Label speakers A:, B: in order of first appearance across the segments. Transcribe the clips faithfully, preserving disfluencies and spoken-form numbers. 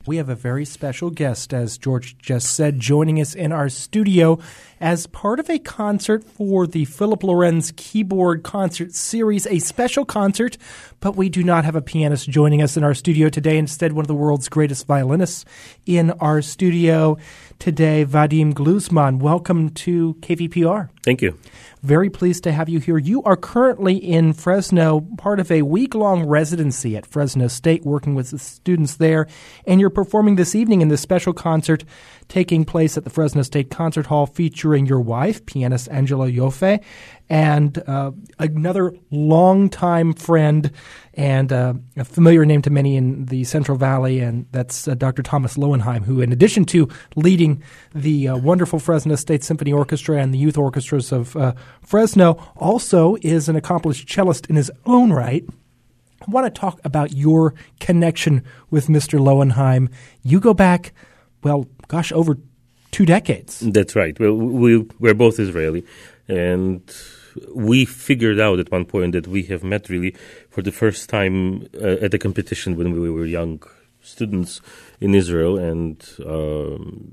A: We have a very special guest, as George just said, joining us in our studio as part of a concert for the Philip Lorenz Keyboard Concert Series, a special concert, but we do not have a pianist joining us in our studio today. Instead, one of the world's greatest violinists in our studio today, Vadim Gluzman. Welcome to K V P R.
B: Thank you.
A: Very pleased to have you here. You are currently in Fresno, part of a week-long residency at Fresno State, working with the students there, and you're performing this evening in this special concert taking place at the Fresno State Concert Hall featuring your wife, pianist Angela Yoffe, and uh, another longtime friend and uh, a familiar name to many in the Central Valley, and that's uh, Doctor Thomas Lowenheim, who, in addition to leading the uh, wonderful Fresno State Symphony Orchestra and the youth orchestras of uh, Fresno, also is an accomplished cellist in his own right. I want to talk about your connection with Mister Lowenheim. You go back, well, gosh, over two decades.
B: That's right. Well, we, we're both Israeli, and we figured out at one point that we have met really for the first time uh, at a competition when we were young students in Israel, and um,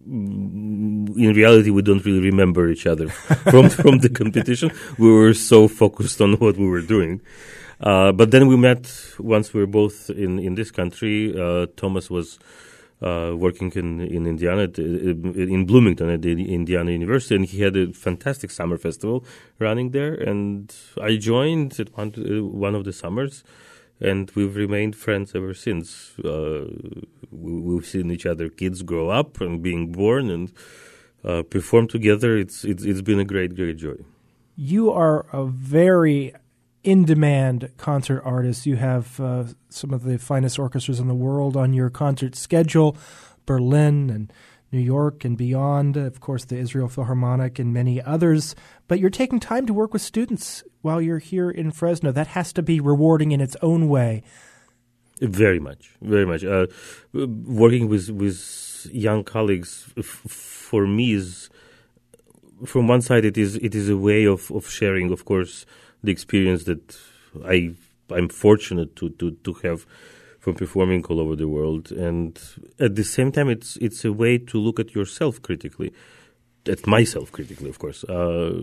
B: in reality, we don't really remember each other from from the competition. We were so focused on what we were doing. Uh, but then we met once we were both in, in this country. Uh, Thomas was uh, working in, in Indiana, at, in Bloomington at the Indiana University, and he had a fantastic summer festival running there. And I joined at one, uh, one of the summers, and we've remained friends ever since. Uh, we, we've seen each other, kids grow up and being born and uh, perform together. It's, it's it's been a great, great joy.
A: You are a very in-demand concert artist. You have uh, some of the finest orchestras in the world on your concert schedule, Berlin and New York and beyond, of course, the Israel Philharmonic and many others. But you're taking time to work with students while you're here in Fresno. That has to be rewarding in its own way.
B: Very much, very much. Uh, working with with young colleagues, f- for me, is from one side it is it is a way of, of sharing, of course, the experience that I I'm fortunate to, to, to have from performing all over the world, and at the same time, it's it's a way to look at yourself critically, at myself critically, of course. Uh,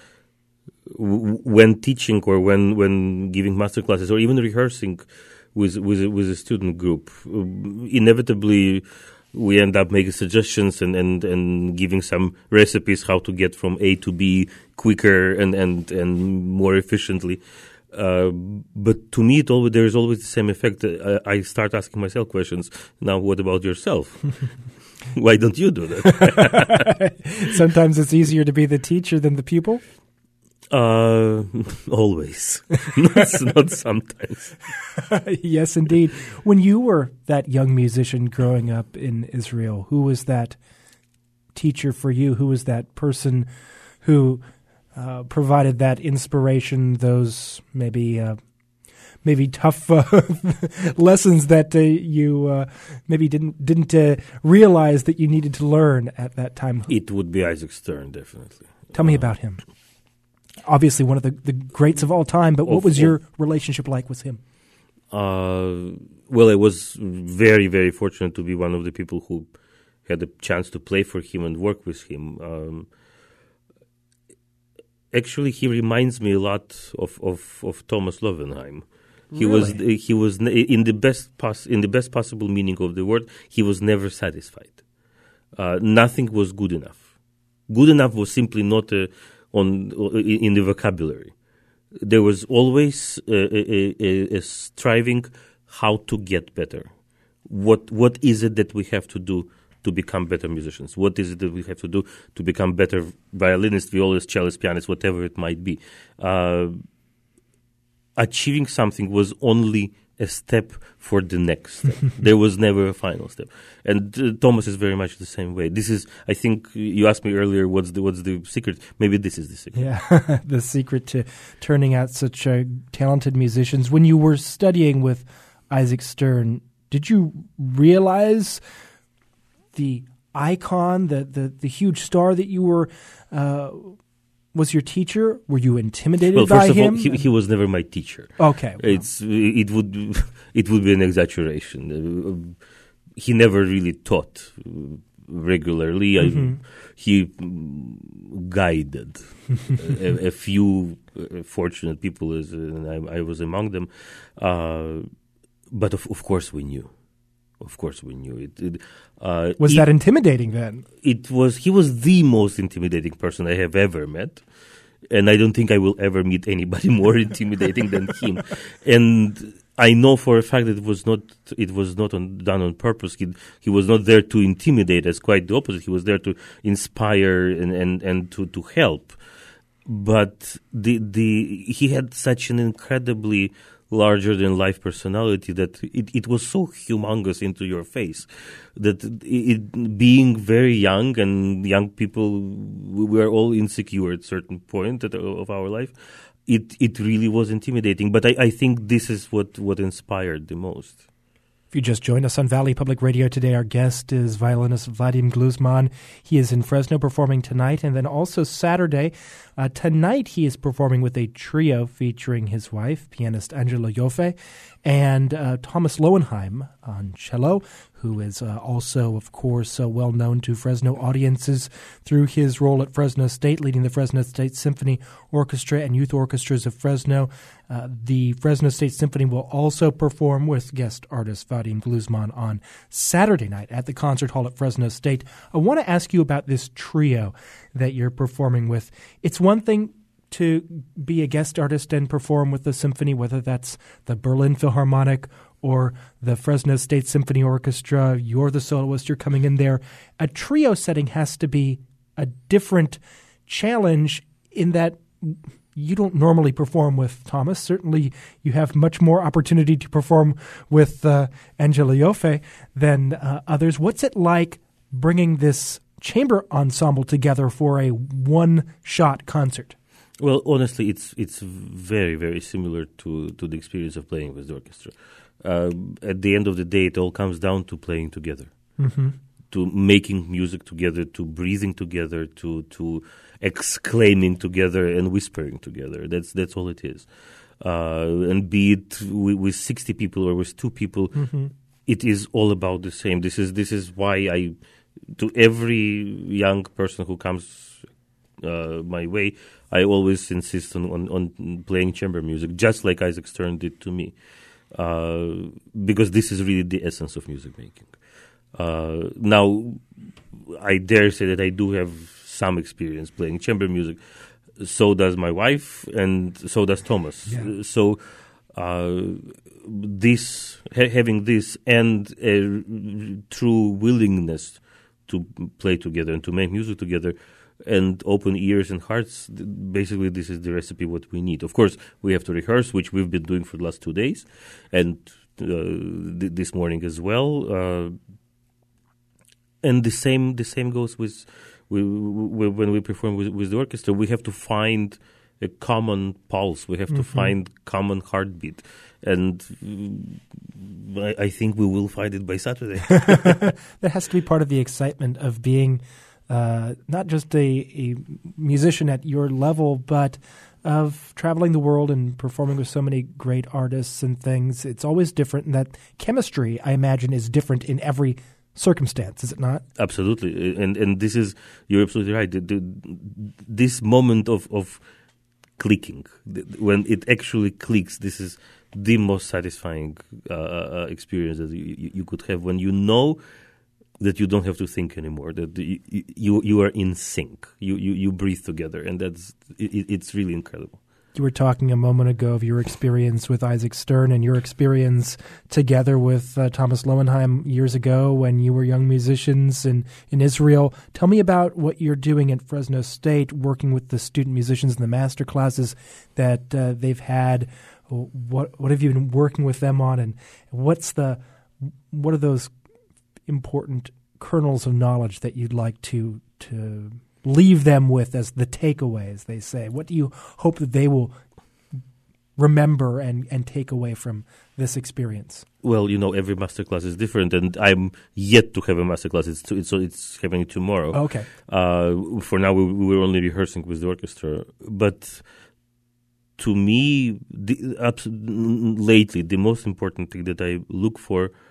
B: w- when teaching or when when giving master classes or even rehearsing with with with a student group, uh, inevitably we end up making suggestions and, and, and giving some recipes how to get from A to B quicker and, and, and more efficiently. Uh, but to me, it always, there is always the same effect. Uh, I start asking myself questions. Now, what about yourself? Why don't you do that?
A: Sometimes it's easier to be the teacher than the pupil?
B: Uh, always. not, not sometimes.
A: Yes, indeed. When you were that young musician growing up in Israel, who was that teacher for you? Who was that person who uh, provided that inspiration, those maybe uh, maybe tough uh, lessons that uh, you uh, maybe didn't didn't uh, realize that you needed to learn at that time?
B: It would be Isaac Stern, definitely.
A: Tell me about him. Obviously one of the, the greats of all time, but what
B: of,
A: was your relationship like with him?
B: Uh, well, I was very, very fortunate to be one of the people who had the chance to play for him and work with him. Um, actually, he reminds me a lot of, of, of Thomas Lowenheim. He
A: really?
B: was he was in the best pos- in the best possible meaning of the word. He was never satisfied. Uh, nothing was good enough. Good enough was simply not a on in the vocabulary. There was always a, a, a, a striving how to get better. What what is it that we have to do to become better musicians? What is it that we have to do to become better violinists, violists, cellists, pianists, whatever it might be? Uh, achieving something was only a step for the next step. There was never a final step. And uh, Thomas is very much the same way. This is, I think, you asked me earlier, what's the what's the secret? Maybe this is the secret.
A: Yeah, the secret to turning out such uh, talented musicians. When you were studying with Isaac Stern, did you realize the icon, the the, the huge star that you were uh, was your teacher? Were you intimidated
B: well,
A: by
B: first of
A: him?
B: all, he, he was never my teacher.
A: Okay, well.
B: it's it would it would be an exaggeration. he never really taught regularly.
A: Mm-hmm.
B: I, he guided a, a few fortunate people, as, and I, I was among them. Uh, but of, of course we knew. Of course we knew it. it uh,
A: was
B: it,
A: that intimidating then?
B: It was. He was the most intimidating person I have ever met. And I don't think I will ever meet anybody more intimidating than him. And I know for a fact that it was not it was not on, done on purpose. He he was not there to intimidate us. Quite the opposite. He was there to inspire and, and, and to, to help. But the the he had such an incredibly larger than life personality that it, it was so humongous into your face that it, it, being very young and young people, we were all insecure at a certain point of our life. It it really was intimidating. But I, I think this is what, what inspired the most.
A: If you just joined us on Valley Public Radio today, our guest is violinist Vadim Gluzman. He is in Fresno performing tonight, and then also Saturday. Uh, tonight he is performing with a trio featuring his wife, pianist Angela Ioffe, and uh, Thomas Lowenheim on cello, who is uh, also, of course, uh, well known to Fresno audiences through his role at Fresno State, leading the Fresno State Symphony Orchestra and youth orchestras of Fresno. Uh, the Fresno State Symphony will also perform with guest artist Vadim Gluzman on Saturday night at the Concert Hall at Fresno State. I want to ask you about this trio that you're performing with. It's one thing to be a guest artist and perform with the symphony, whether that's the Berlin Philharmonic or the Fresno State Symphony Orchestra. You're the soloist, you're coming in there. A trio setting has to be a different challenge in that you don't normally perform with Thomas. Certainly you have much more opportunity to perform with uh, Angela Ioffe than uh, others. What's it like bringing this chamber ensemble together for a one-shot concert?
B: Well, honestly, it's it's very, very similar to, to the experience of playing with the orchestra. Uh, at the end of the day, it all comes down to playing together,
A: mm-hmm.
B: to making music together, to breathing together, to to exclaiming together and whispering together. That's that's all it is. Uh, and be it with, with sixty people or with two people,
A: mm-hmm.
B: it is all about the same. This is this is why I, to every young person who comes uh, my way, I always insist on, on, on playing chamber music, just like Isaac Stern did to me. Uh, because this is really the essence of music making. Uh, now, I dare say that I do have some experience playing chamber music. So does my wife, and so does Thomas.
A: Yeah.
B: So, uh, this ha- having this and a true willingness to play together and to make music together, and open ears and hearts, basically this is the recipe what we need. Of course, we have to rehearse, which we've been doing for the last two days, and uh, th- this morning as well. Uh, and the same the same goes with, with, with when we perform with, with the orchestra. We have to find a common pulse. We have
A: mm-hmm.
B: to find common heartbeat. And uh, I, I think we will find it by Saturday.
A: That has to be part of the excitement of being Uh, not just a, a musician at your level, but of traveling the world and performing with so many great artists and things. It's always different, and that chemistry, I imagine, is different in every circumstance, is it not?
B: Absolutely. And and this is, you're absolutely right. The, the, this moment of, of clicking, when it actually clicks, this is the most satisfying uh, experience that you, you could have, when you know that you don't have to think anymore, that you you, you are in sync, you, you, you breathe together, and that's it, it's really incredible.
A: You were talking a moment ago of your experience with Isaac Stern and your experience together with uh, Thomas Lowenheim years ago when you were young musicians in, in Israel. Tell me about what you're doing at Fresno State, working with the student musicians in the master classes that uh, they've had. What what have you been working with them on, and what's the what are those important kernels of knowledge that you'd like to to leave them with as the takeaway, as they say? What do you hope that they will remember and, and take away from this experience?
B: Well, you know, every masterclass is different, and I'm yet to have a masterclass. It's to, it's, so it's happening tomorrow.
A: Okay.
B: Uh, for now, we, we were only rehearsing with the orchestra, but to me, the, abs- lately, the most important thing that I look for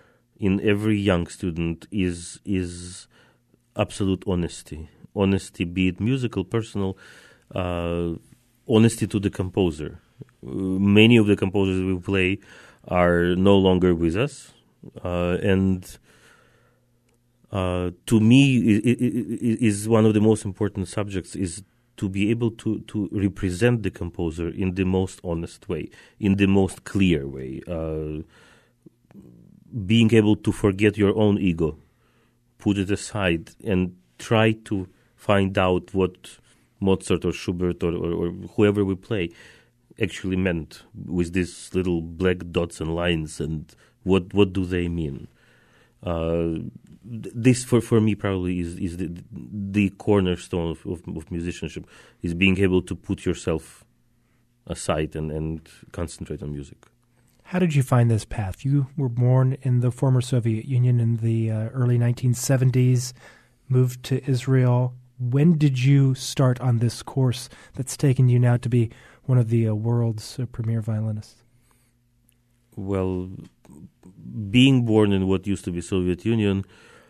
B: in every young student is is absolute honesty. Honesty, be it musical, personal, uh, honesty to the composer. Uh, many of the composers we play are no longer with us, uh, and uh, to me, it, it, it is one of the most important subjects is to be able to, to represent the composer in the most honest way, in the most clear way, uh, being able to forget your own ego, put it aside, and try to find out what Mozart or Schubert or, or, or whoever we play actually meant with these little black dots and lines, and what what do they mean. Uh, this, for, for me, probably is, is the, the cornerstone of, of, of musicianship, is being able to put yourself aside and, and concentrate on music.
A: How did you find this path? You were born in the former Soviet Union in the uh, early nineteen seventies, moved to Israel. When did you start on this course that's taken you now to be one of the uh, world's uh, premier violinists?
B: Well, being born in what used to be Soviet Union,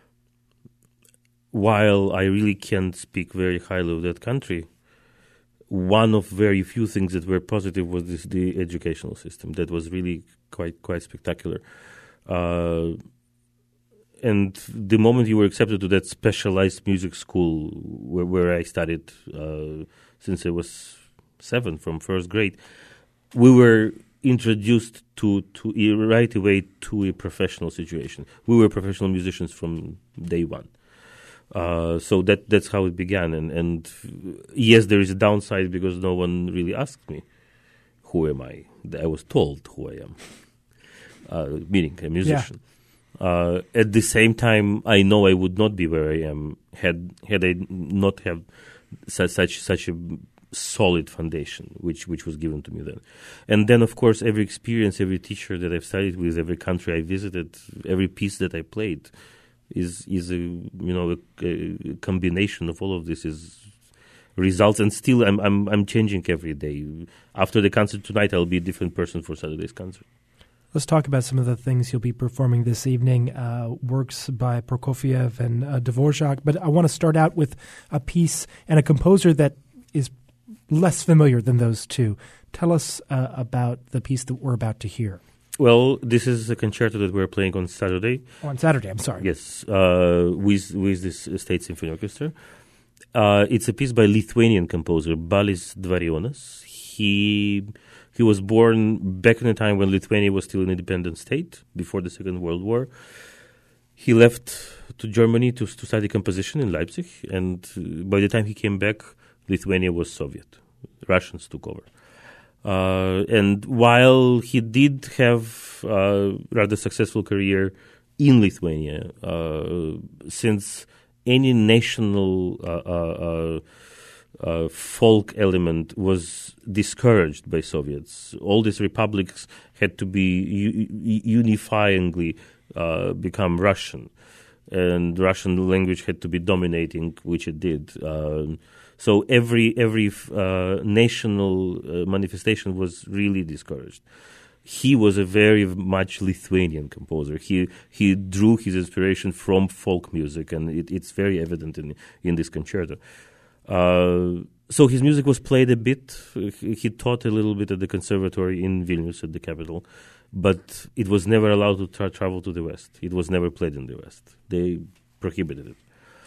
B: while I really can't speak very highly of that country, one of very few things that were positive was this, the educational system. That was really quite quite spectacular. Uh, and the moment you were accepted to that specialized music school where, where I studied uh, since I was seven, from first grade, we were introduced to, to right away to a professional situation. We were professional musicians from day one. Uh, so that that's how it began. And, and yes, there is a downside because no one really asked me, who am I? I was told who I am, uh, meaning a musician. Yeah. Uh, at the same time, I know I would not be where I am had had I not have such such, such a solid foundation, which which was given to me then. And then, of course, every experience, every teacher that I've studied with, every country I visited, every piece that I played, is is a you know a, a combination of all of this is results. And still, I'm I'm I'm changing every day. After the concert tonight, I'll be a different person for Saturday's concert.
A: Let's talk about some of the things you'll be performing this evening, uh, works by Prokofiev and uh, Dvorak. But I want to start out with a piece and a composer that is less familiar than those two. Tell us uh, about the piece that we're about to hear.
B: Well, this is a concerto that we're playing on Saturday.
A: Oh, on Saturday, I'm sorry.
B: Yes, uh, with with this State Symphony Orchestra. Uh, it's a piece by Lithuanian composer Balis Dvarionas. He he was born back in a time when Lithuania was still an independent state, before the Second World War. He left to Germany to, to study composition in Leipzig, and by the time he came back, Lithuania was Soviet. Russians took over. Uh, and while he did have a rather successful career in Lithuania, uh, since any national uh, uh, uh, folk element was discouraged by Soviets, all these republics had to be u- unifyingly uh, become Russian, and Russian language had to be dominating, which it did. Uh, So every every uh, national uh, manifestation was really discouraged. He was a very much Lithuanian composer. He he drew his inspiration from folk music, and it, it's very evident in in this concerto. Uh, so his music was played a bit. He taught a little bit at the conservatory in Vilnius, at the capital, but it was never allowed to tra- travel to the West. It was never played in the West. They prohibited it.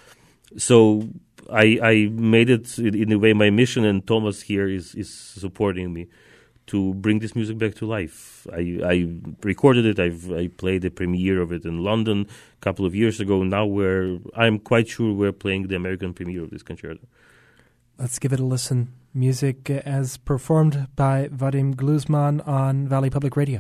B: So I, I made it in a way my mission, and Thomas here is, is supporting me to bring this music back to life. I, I recorded it. I've I played the premiere of it in London a couple of years ago. Now we're I'm quite sure we're playing the American premiere of this concerto.
A: Let's give it a listen. Music as performed by Vadim Gluzman on Valley Public Radio.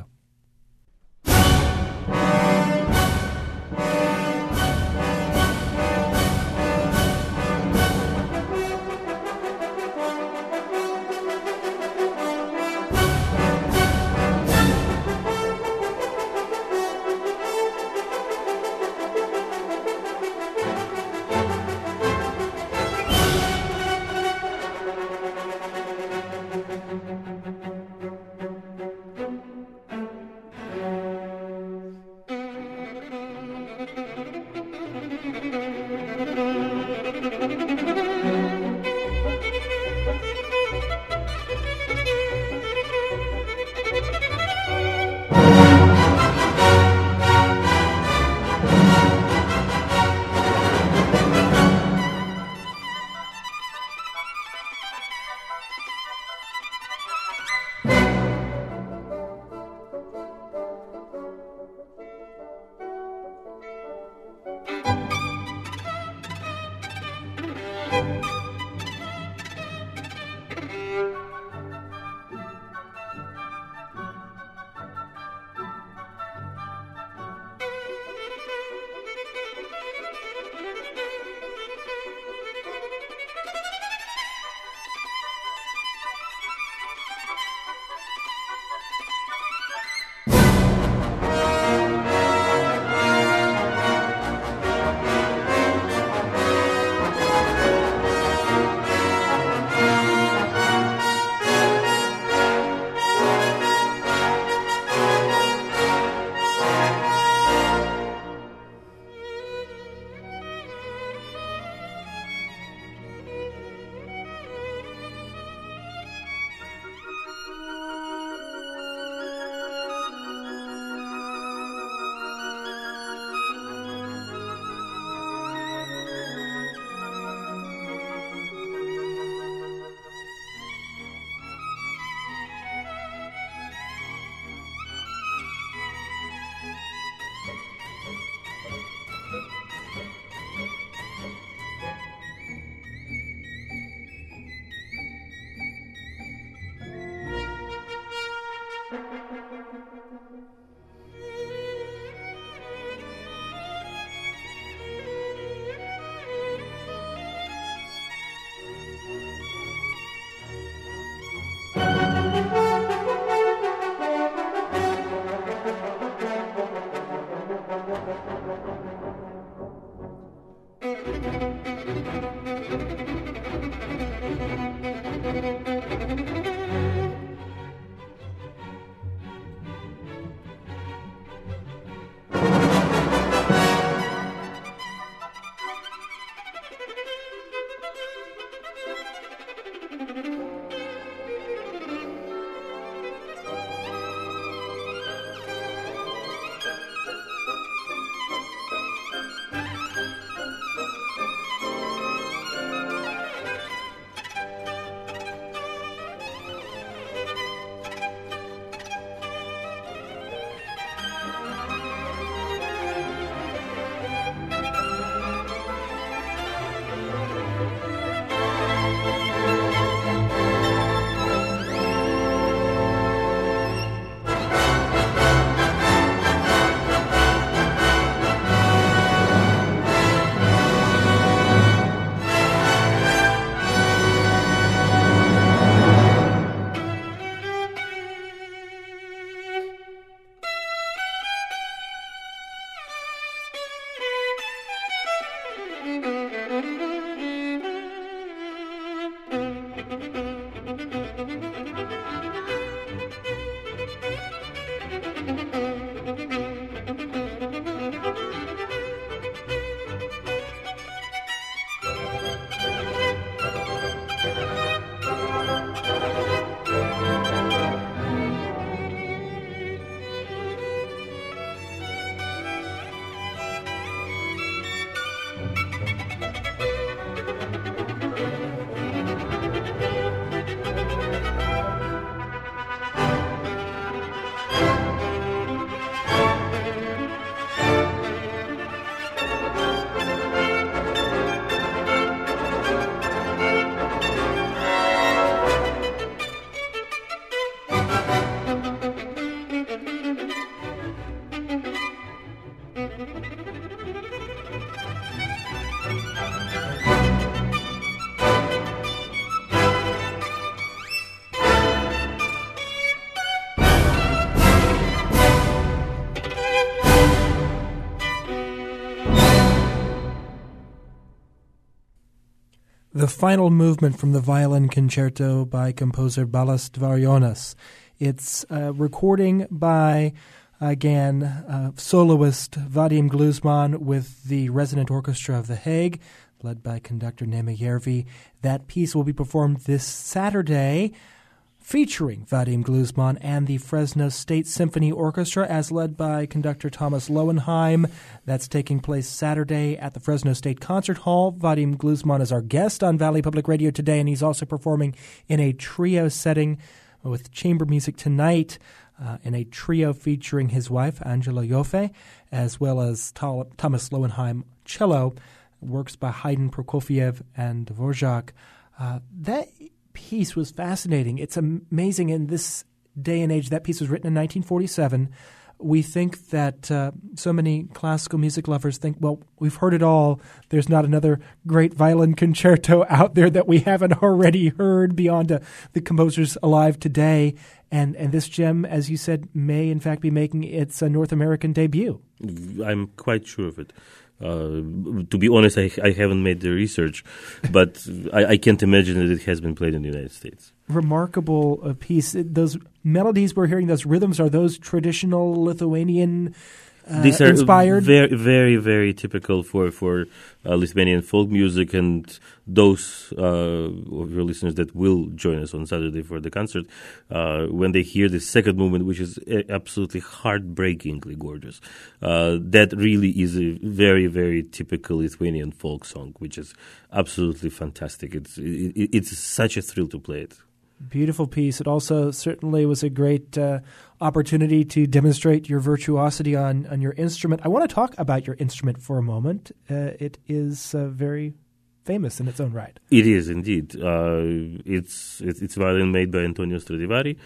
A: The final movement from the violin concerto by composer Balázs Dvarjonas. It's a recording by, again, uh, soloist Vadim Gluzman with the Resident Orchestra of The Hague, led by conductor Neme Järvi. That piece will be performed this Saturday, featuring Vadim Gluzman and the Fresno State Symphony Orchestra, as led by conductor Thomas Lowenheim. That's taking place Saturday at the Fresno State Concert Hall. Vadim Gluzman is our guest on Valley Public Radio today, and he's also performing in a trio setting with chamber music tonight, uh, in a trio featuring his wife, Angela Joffe, as well as Tal- Thomas Lowenheim cello, works by Haydn, Prokofiev, and Dvorak. Uh, that piece was fascinating. It's amazing in this day and age. That piece was written in nineteen forty-seven. We think that uh, so many classical music lovers think, well, we've heard it all. There's not another great violin concerto out there that we haven't already heard beyond uh, the composers alive today. And and this gem, as you said, may in fact be making its uh, North American debut.
B: I'm quite sure of it. Uh, to be honest, I, I haven't made the research, but I, I can't imagine that it has been played in the United States.
A: Remarkable uh, piece. Those melodies we're hearing, those rhythms, are those traditional Lithuanian uh,
B: These are
A: inspired?
B: very, very, very typical for for uh, Lithuanian folk music, and those uh, of your listeners that will join us on Saturday for the concert, uh, when they hear the second movement, which is absolutely heartbreakingly gorgeous, uh, that really is a very, very typical Lithuanian folk song, which is absolutely fantastic. It's it, it's such a thrill to play it.
A: Beautiful piece. It also certainly was a great uh, opportunity to demonstrate your virtuosity on, on your instrument. I want to talk about your instrument for a moment. Uh, it is uh, very famous in its own right.
B: It is indeed. Uh, it's it's it's violin made by Antonio Stradivari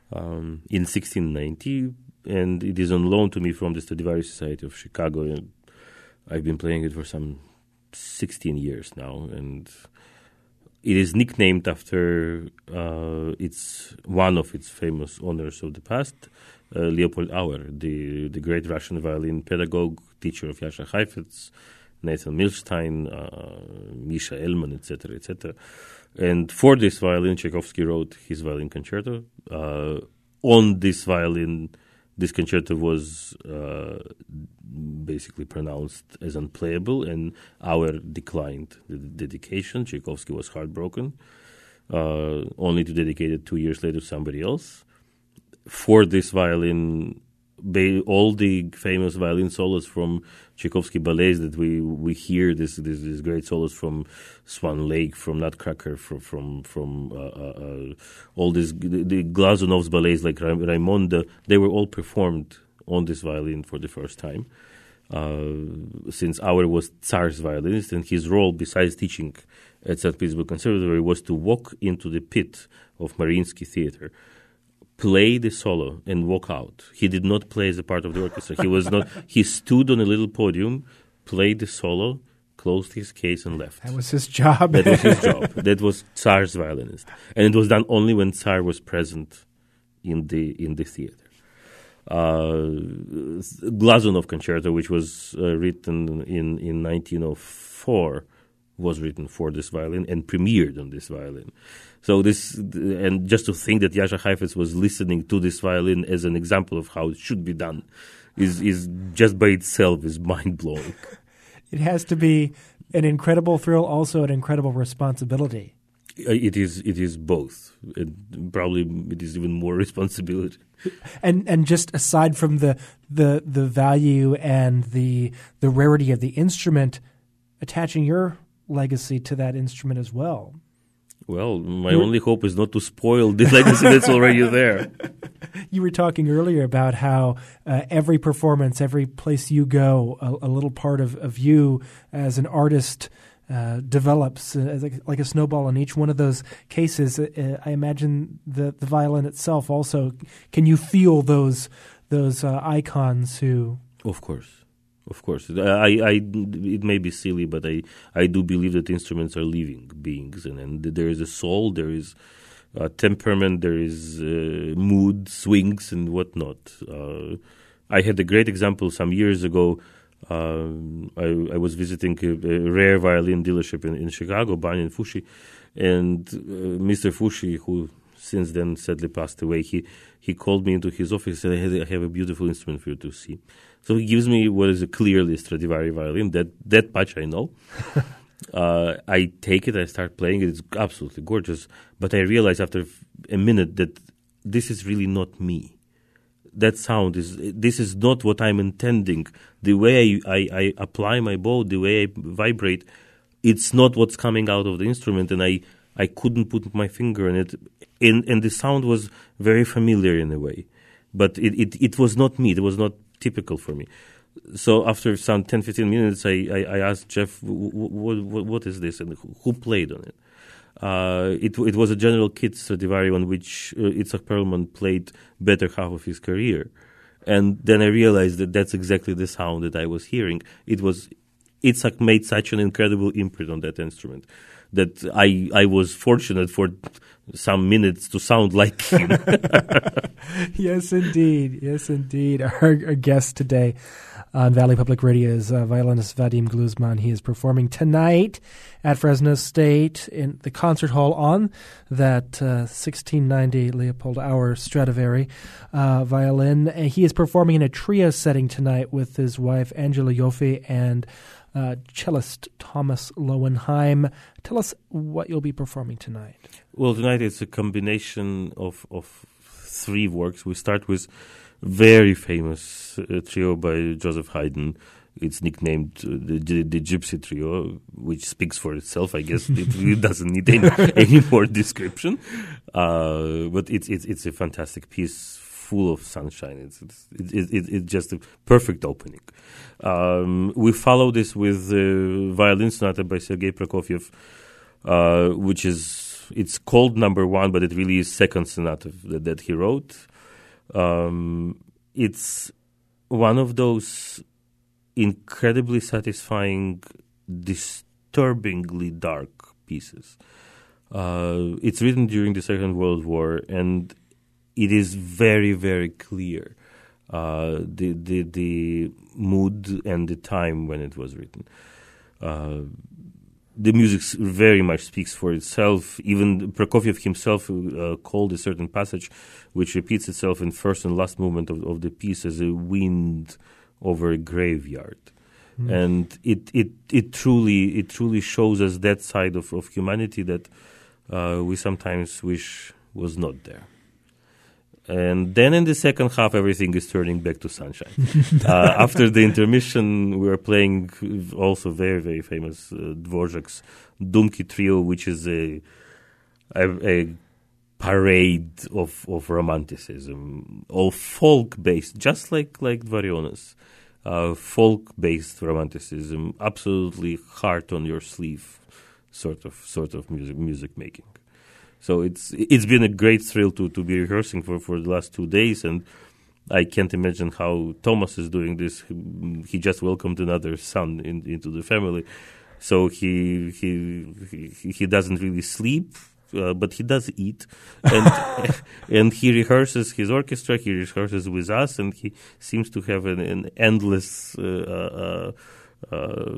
B: um, in sixteen ninety, and it is on loan to me from the Stradivari Society of Chicago. And I've been playing it for some sixteen years now, and it is nicknamed after uh, its one of its famous owners of the past, uh, Leopold Auer, the the great Russian violin pedagogue, teacher of Jascha Heifetz, Nathan Milstein, uh, Misha Elman, et cetera, et cetera. And for this violin, Tchaikovsky wrote his violin concerto. Uh, on this violin, this concerto was uh, basically pronounced as unplayable, and Auer declined the dedication. Tchaikovsky was heartbroken, uh, only to dedicate it two years later to somebody else. For this violin, Ba- all the famous violin solos from Tchaikovsky ballets that we we hear, this this, this great solos from Swan Lake, from Nutcracker, from from from uh, uh, uh, all these the, the Glazunov's ballets like Ra- Raimonda, they were all performed on this violin for the first time. Uh, since Auer was Tsar's violinist, and his role, besides teaching at Saint Petersburg Conservatory, was to walk into the pit of Mariinsky Theater, play the solo, and walk out. He did not play as a part of the orchestra. He was not. He stood on a little podium, played the solo, closed his case, and left.
A: That was his job.
B: That was his job. That was Tsar's violinist, and it was done only when Tsar was present in the in the theater. Uh, Glazunov Concerto, which was uh, written in in nineteen oh four, was written for this violin and premiered on this violin. So this, and just to think that Jascha Heifetz was listening to this violin as an example of how it should be done, is is just by itself is mind blowing.
A: It has to be an incredible thrill, also an incredible responsibility.
B: It is. It is both. It, probably it is even more responsibility.
A: And and just aside from the the the value and the the rarity of the instrument, attaching your legacy to that instrument as well.
B: Well, my You're, only hope is not to spoil the legacy that's already there.
A: You were talking earlier about how uh, every performance, every place you go, a, a little part of, of you as an artist uh, develops uh, like, like a snowball in each one of those cases. Uh, I imagine the, the violin itself also. Can you feel those those uh, icons who...
B: Of course. Of course, I, I, it may be silly, but I, I do believe that instruments are living beings, and, and there is a soul, there is uh, temperament, there is uh, mood swings and whatnot. Uh, I had a great example some years ago. Uh, I, I was visiting a, a rare violin dealership in, in Chicago, Barney and Fushi, and uh, Mister Fushi, who since then sadly passed away, he, he called me into his office and said, I have a beautiful instrument for you to see. So he gives me what is a clearly Stradivari violin. That that much I know. uh, I take it, I start playing it. It's absolutely gorgeous. But I realize after a minute that this is really not me. That sound is, this is not what I'm intending. The way I, I, I apply my bow, the way I vibrate, it's not what's coming out of the instrument, and I, I couldn't put my finger on it. And, and the sound was very familiar in a way. But it, it, it was not me. It was not typical for me. So after some ten, fifteen minutes, I, I, I asked Jeff, what, what, what is this and who played on it? Uh, it, it was a General Kit Stradivari on which uh, Itzhak Perlman played better half of his career. And then I realized that that's exactly the sound that I was hearing. It was, Itzhak made such an incredible imprint on that instrument that I, I was fortunate for some minutes to sound like him.
A: Yes, indeed. Yes, indeed. Our, our guest today on Valley Public Radio is uh, violinist Vadim Gluzman. He is performing tonight at Fresno State in the concert hall on that uh, sixteen ninety Leopold Auer Stradivari uh, violin. And he is performing in a trio setting tonight with his wife Angela Yoffe and uh, cellist Thomas Lowenheim. Tell us what you'll be performing tonight.
B: Well, tonight it's a combination of, of three works. We start with very famous uh, trio by Joseph Haydn. It's nicknamed uh, the, the, the Gypsy Trio, which speaks for itself, I guess. It really doesn't need any, any more description. Uh, but it's, it's it's a fantastic piece, full of sunshine. It's it's it, it, it's just a perfect opening. Um, we follow this with the violin sonata by Sergei Prokofiev, uh, which is it's called number one, but it really is second sonata that, that he wrote. Um, it's one of those incredibly satisfying, disturbingly dark pieces. Uh, it's written during the Second World War, and it is very, very clear uh, the, the the mood and the time when it was written. uh, the music very much speaks for itself. Even Prokofiev himself uh, called a certain passage, which repeats itself in first and last movement of, of the piece, as a wind over a graveyard. Mm. And it, it it truly it truly shows us that side of, of humanity that uh, we sometimes wish was not there. And then in the second half, everything is turning back to sunshine. uh, after the intermission, we are playing also very, very famous uh, Dvorak's Dumki Trio, which is a a, a parade of, of romanticism, all folk-based, just like, like Dvariones. Uh, folk-based romanticism, absolutely heart on your sleeve sort of sort of music music making. So it's it's been a great thrill to, to be rehearsing for, for the last two days, and I can't imagine how Thomas is doing this. He, he just welcomed another son in, into the family, so he he he, he doesn't really sleep, uh, but he does eat, and and he rehearses his orchestra. He rehearses with us, and he seems to have an, an endless Uh, uh, Uh,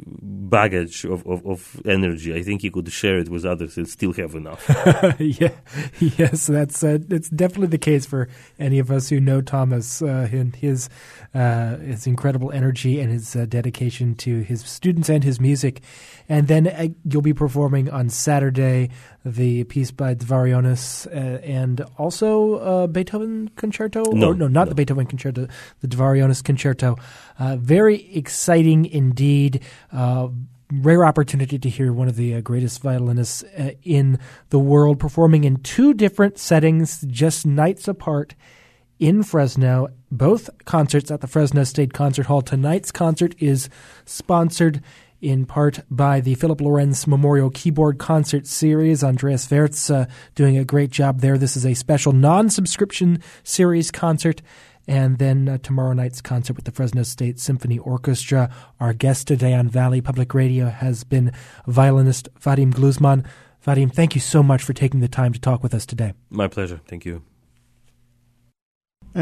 B: baggage of, of, of energy. I think he could share it with others and still have enough.
A: yeah, yes, that's uh, it's definitely the case for any of us who know Thomas. Uh, and his uh, his incredible energy and his uh, dedication to his students and his music. And then uh, you'll be performing on Saturday the piece by Dvariones uh, and also uh, Beethoven Concerto.
B: No,
A: or, no, not
B: no.
A: the Beethoven Concerto, the Dvariones Concerto. Uh, very exciting indeed. Uh, rare opportunity to hear one of the uh, greatest violinists uh, in the world performing in two different settings, just nights apart in Fresno. Both concerts at the Fresno State Concert Hall. Tonight's concert is sponsored in part by the Philip Lorenz Memorial Keyboard Concert Series. Andreas Wertz uh, doing a great job there. This is a special non-subscription series concert. And then uh, tomorrow night's concert with the Fresno State Symphony Orchestra. Our guest today on Valley Public Radio has been violinist Vadim Gluzman. Vadim, thank you so much for taking the time to talk with us today.
B: My pleasure. Thank you.